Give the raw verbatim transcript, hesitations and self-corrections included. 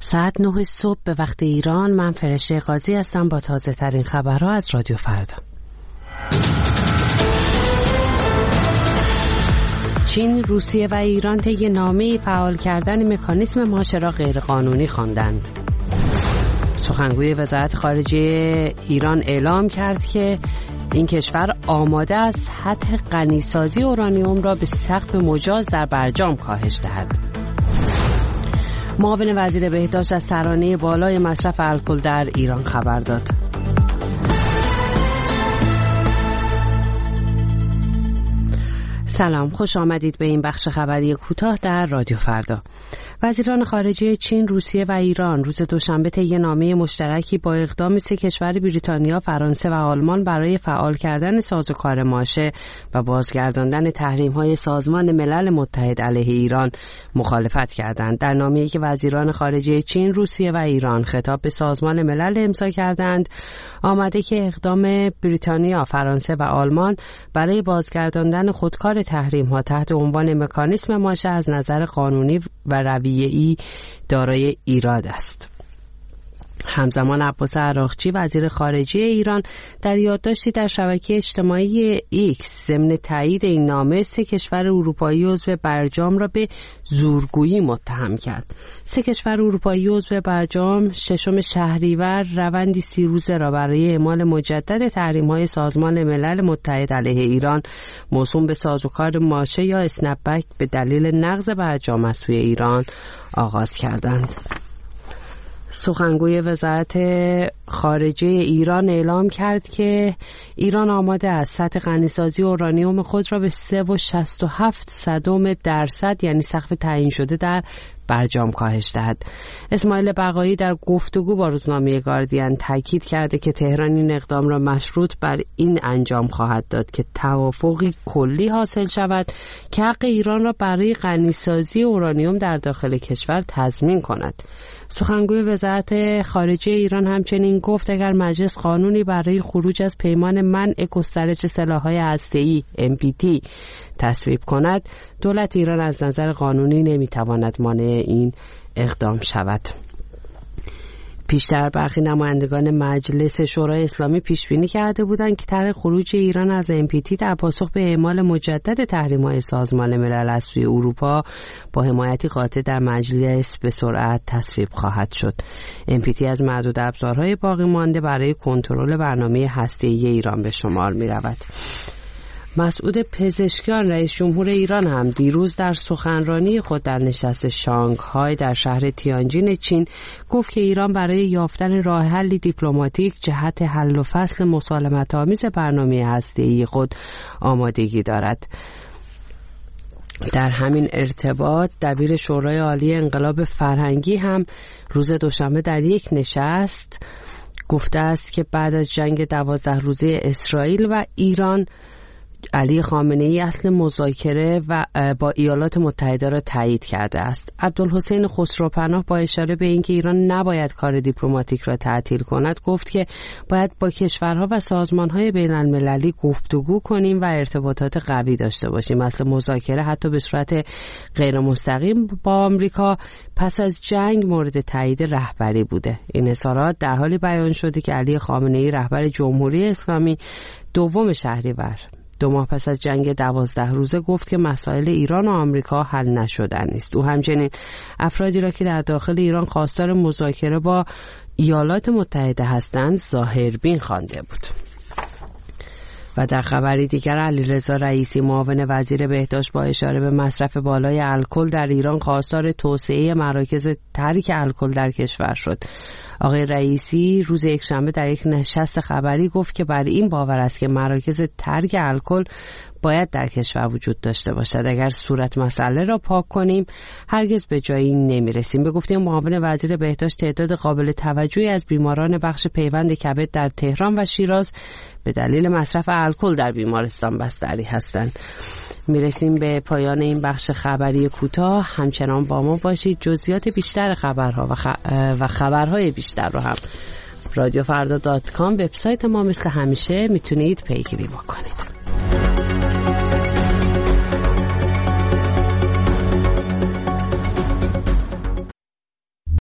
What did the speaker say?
ساعت نه صبح به وقت ایران. من فرشته قاضی هستم با تازه ترین خبرها از رادیو فردا. چین، روسیه و ایران طی نامه‌ای فعال کردن مکانیسم ماشه را غیرقانونی خواندند. سخنگوی وزارت خارجه ایران اعلام کرد که این کشور آماده است سطح غنیسازی اورانیوم را به سقف مجاز در برجام کاهش دهد. معاون وزیر بهداشت از ترانه بالای مصرف الکل در ایران خبر داد. سلام، خوش آمدید به این بخش خبری کوتاه در رادیو فردا. وزیران خارجه چین، روسیه و ایران روز دوشنبه طی نامه مشترکی با اقدام سه کشور بریتانیا، فرانسه و آلمان برای فعال کردن سازوکار ماشه و بازگرداندن تحریم‌های سازمان ملل متحد علیه ایران مخالفت کردند. در نامه‌ای که وزیران خارجه چین، روسیه و ایران خطاب به سازمان ملل امضا کردند، آمده که اقدام بریتانیا، فرانسه و آلمان برای بازگرداندن خودکار تحریم‌ها تحت عنوان مکانیسم ماشه از نظر قانونی و رویه‌ای دارای ایراد است. همزمان عباس عراقچی، وزیر خارجه ایران، در یادداشتی در شبکه اجتماعی ایکس ضمن تایید این نامه سه کشور اروپایی عضو برجام را به زورگویی متهم کرد. سه کشور اروپایی عضو برجام ششم شهریور روندی سی روزه را برای اعمال مجدد تحریم‌های سازمان ملل متحد علیه ایران موسوم به سازوکار ماشه یا اسنپبک به دلیل نقض برجام از سوی ایران آغاز کردند. سخنگوی وزارت خارجه ایران اعلام کرد که ایران آماده است سطح غنیسازی اورانیوم خود را به سه و شصت و هفت صدم درصد یعنی سقف تعیین شده در برجام کاهش دهد. اسماعیل بقایی در گفتگو با روزنامه گاردین تاکید کرده که تهران این اقدام را مشروط بر این انجام خواهد داد که توافقی کلی حاصل شود که حق ایران را برای غنیسازی اورانیوم در داخل کشور تضمین کند. سخنگوی وزارت خارجه ایران همچنین گفت اگر مجلس قانونی برای خروج از پیمان منع گسترش سلاح‌های هسته‌ای ام پی تی تصویب کند، دولت ایران از نظر قانونی نمیتواند مانع این اقدام شود. پیشتر برخی نمایندگان مجلس شورای اسلامی پیش بینی کرده بودند که طرح خروج ایران از ام پی تی در پاسخ به اعمال مجدد تحریم‌های سازمان ملل از سوی اروپا با حمایتی قاطع در مجلس به سرعت تصویب خواهد شد. ام پی تی از معدود ابزارهای باقی مانده برای کنترل برنامه هسته‌ای ایران به شمار می‌رود. مسعود پزشکیان، رئیس جمهور ایران، هم دیروز در سخنرانی خود در نشست شانگهای در شهر تیانجین چین گفت که ایران برای یافتن راه حلی دیپلماتیک جهت حل و فصل مسالمت‌آمیز برنامه هسته‌ای خود آمادگی دارد. در همین ارتباط دبیر شورای عالی انقلاب فرهنگی هم روز دوشنبه در یک نشست گفته است که بعد از جنگ دوازده روزه اسرائیل و ایران، علی خامنه‌ای اصل مذاکره و با ایالات متحده را تایید کرده است. عبدالحسین خسروپناه با اشاره به اینکه ایران نباید کار دیپلماتیک را تعطیل کند گفت که باید با کشورها و سازمان‌های بین‌المللی گفتگو کنیم و ارتباطات قوی داشته باشیم. اصل مذاکره حتی به صورت غیر مستقیم با آمریکا پس از جنگ مورد تایید رهبری بوده. این اظهارات در حالی بیان شده که علی خامنه‌ای رهبر جمهوری اسلامی دوم شهریور دو ماه پس از جنگ دوازده روزه گفت که مسائل ایران و آمریکا حل نشدن است. او همچنین افرادی را که در داخل ایران خواستار مذاکره با ایالات متحده هستند ظاهربین خوانده بود. و در خبری دیگر علیرضا رئیسی، معاون وزیر بهداشت، با اشاره به مصرف بالای الکل در ایران خواستار توسعه مراکز ترک الکل در کشور شد. آقای رئیسی روز یکشنبه در یک نشست خبری گفت که بر این باور است که مراکز ترک الکل باید در کشور وجود داشته باشد. اگر صورت مسئله را پاک کنیم هرگز به جایی نمیرسیم. به گفته معاون وزیر بهداشت تعداد قابل توجهی از بیماران بخش پیوند کبد در تهران و شیراز به دلیل مصرف الکل در بیمارستان بستری هستند. میرسیم به پایان این بخش خبری کوتاه. همچنان با ما باشید. جزئیات بیشتر خبرها و, خ... و خبرهای بیشتر رو هم رادیو فردا دات کام وبسایت ما مثل همیشه میتونید پیگیری بکنید.